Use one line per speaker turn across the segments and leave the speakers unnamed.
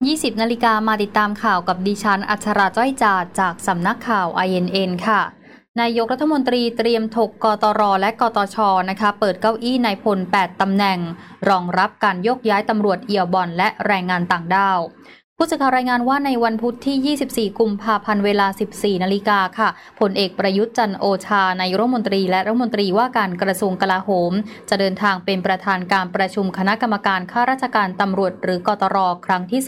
20 นาฬิกามาติดตามข่าวกับดิฉันอัชราจ้อยจาดจากสำนักข่าว INN ค่ะนายกรัฐมนตรีเตรียมถกกตรและกตชนะคะเปิดเก้าอี้นายพล8ตำแหน่งรองรับการยกย้ายตำรวจเอี่ยวบ่อนและแรงงานต่างด้าวผู้สื่อข่าวรายงานว่าในวันพุธที่24กุมภาพันธ์เวลา 14 นาฬิกาค่ะพลเอกประยุทธ์จันทร์โอชานายกรัฐมนตรีและรัฐมนตรีว่าการกระทรวงกลาโหมจะเดินทางเป็นประธานการประชุมคณะกรรมการข้าราชการตำรวจหรือกตรครั้งที่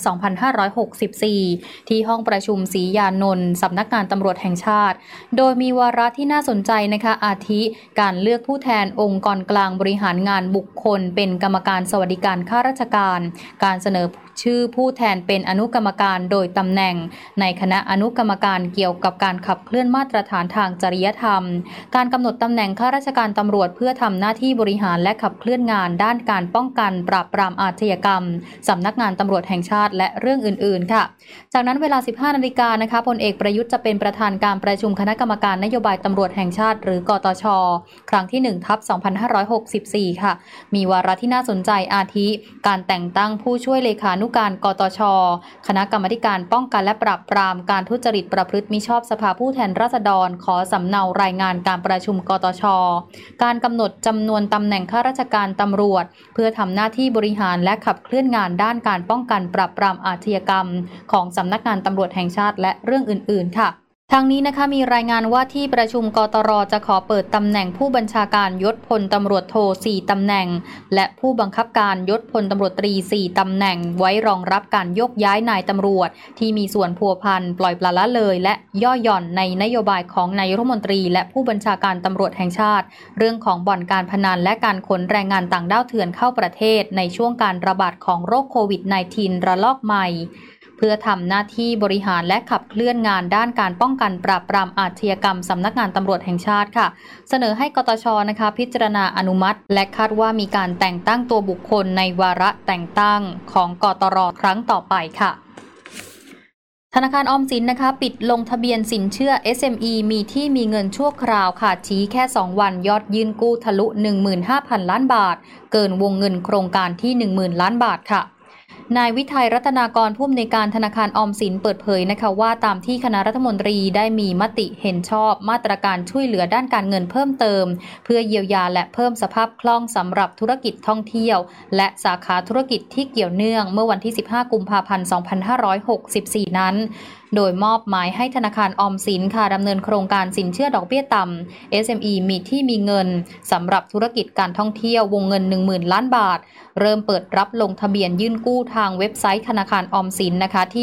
2/2564 ที่ห้องประชุมศรียานนท์สำนักงานตำรวจแห่งชาติโดยมีวาระที่น่าสนใจนะคะอาทิการเลือกผู้แทนองค์กรกลางบริหารงานบุคคลเป็นกรรมการสวัสดิการข้าราชการการเสนอชื่อผู้แทนเป็นอนุกรรมการโดยตำแหน่งในคณะอนุกรรมการเกี่ยวกับการขับเคลื่อนมาตรฐานทางจริยธรรมการกำหนดตำแหน่งข้าราชการตำรวจเพื่อทำหน้าที่บริหารและขับเคลื่อนงานด้านการป้องกันปราบปรามอาชญากรรมสำนักงานตำรวจแห่งชาติและเรื่องอื่นๆค่ะจากนั้นเวลา 15 นาฬิกานะคะพลเอกประยุทธ์จะเป็นประธานการประชุมคณะกรรมการนโยบายตำรวจแห่งชาติหรือกตชครั้งที่ 1/2564 ค่ะมีวาระที่น่าสนใจอาทิการแต่งตั้งผู้ช่วยเลขานุการกตชคณะกรรมาการป้องกันและปราบปรามการทุจริตประพฤติมิชอบสภาผู้แทนราษฎรขอสำเนารายงานการประชุมกตชการกำหนดจำนวนตำแหน่งข้าราชการตำรวจเพื่อทำหน้าที่บริหารและขับเคลื่อนงานด้านการป้องกันปราบปรามอาชญากรรมของสำนักงานตำรวจแห่งชาติและเรื่องอื่นๆค่ะทางนี้นะคะมีรายงานว่าที่ประชุมกตรจะขอเปิดตำแหน่งผู้บัญชาการยศพลตำรวจโท4ตำแหน่งและผู้บังคับการยศพลตำรวจตรี4ตำแหน่งไว้รองรับการยกย้ายนายตำรวจที่มีส่วนพัวพันปล่อยปละละเลยและย่อหย่อนในนโยบายของนายกรัฐมนตรีและผู้บัญชาการตำรวจแห่งชาติเรื่องของบ่อนการพนันและการขนแรงงานต่างด้าวเถื่อนเข้าประเทศในช่วงการระบาดของโรคโควิด -19 ระลอกใหม่เพื่อทำหน้าที่บริหารและขับเคลื่อนงานด้านการป้องกันปราบปรามอาชญากรรมสำนักงานตำรวจแห่งชาติค่ะเสนอให้กตชนะคะพิจารณาอนุมัติและคาดว่ามีการแต่งตั้งตัวบุคคลในวาระแต่งตั้งของกตรครั้งต่อไปค่ะธนาคารออมสินนะคะปิดลงทะเบียนสินเชื่อ SME มีที่มีเงินชั่วคราวค่ะชี้แค่2วันยอดยื่นกู้ทะลุ 15,000 ล้านบาทเกินวงเงินโครงการที่ 10,000 ล้านบาทค่ะนายวิทัยรัตนากรผู้อำนวยการธนาคารออมสินเปิดเผยนะคะว่าตามที่คณะรัฐมนตรีได้มีมติเห็นชอบมาตรการช่วยเหลือด้านการเงินเพิ่มเติมเพื่อเยียวยาและเพิ่มสภาพคล่องสำหรับธุรกิจท่องเที่ยวและสาขาธุรกิจที่เกี่ยวเนื่องเมื่อวันที่ 15 กุมภาพันธ์ 2564 นั้นโดยมอบหมายให้ธนาคารออมสินค่ะดำเนินโครงการสินเชื่อดอกเบี้ยต่ำ SME มีที่มีเงินสำหรับธุรกิจการท่องเที่ยววงเงิน 10,000 ล้านบาทเริ่มเปิดรับลงทะเบียนยื่นกู้ทางเว็บไซต์ธนาคารออมสินนะคะที่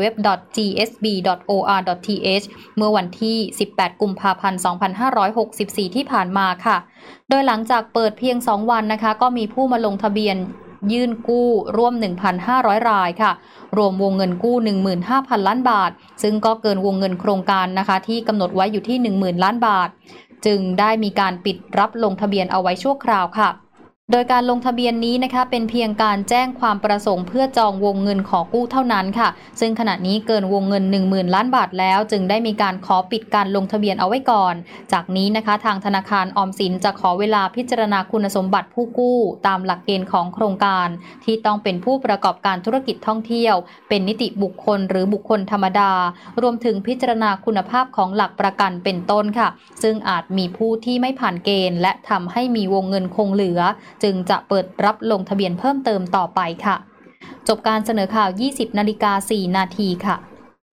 www.gsb.or.th เมื่อวันที่ 18 กุมภาพันธ์ 2564 ที่ผ่านมาค่ะโดยหลังจากเปิดเพียง 2 วันนะคะก็มีผู้มาลงทะเบียนยื่นกู้ร่วม 1,500 รายค่ะรวมวงเงินกู้ 15,000 ล้านบาทซึ่งก็เกินวงเงินโครงการนะคะที่กำหนดไว้อยู่ที่ 10,000 ล้านบาทจึงได้มีการปิดรับลงทะเบียนเอาไว้ชั่วคราวค่ะโดยการลงทะเบียนนี้นะคะเป็นเพียงการแจ้งความประสงค์เพื่อจองวงเงินขอกู้เท่านั้นค่ะซึ่งขณะนี้เกินวงเงิน 10,000 ล้านบาทแล้วจึงได้มีการขอปิดการลงทะเบียนเอาไว้ก่อนจากนี้นะคะทางธนาคารออมสินจะขอเวลาพิจารณาคุณสมบัติผู้กู้ตามหลักเกณฑ์ของโครงการที่ต้องเป็นผู้ประกอบการธุรกิจท่องเที่ยวเป็นนิติบุคคลหรือบุคคลธรรมดารวมถึงพิจารณาคุณภาพของหลักประกันเป็นต้นค่ะซึ่งอาจมีผู้ที่ไม่ผ่านเกณฑ์และทำให้มีวงเงินคงเหลือจึงจะเปิดรับลงทะเบียนเพิ่มเติมต่อไปค่ะจบการเสนอข่าว 20:04 นาทีค่ะ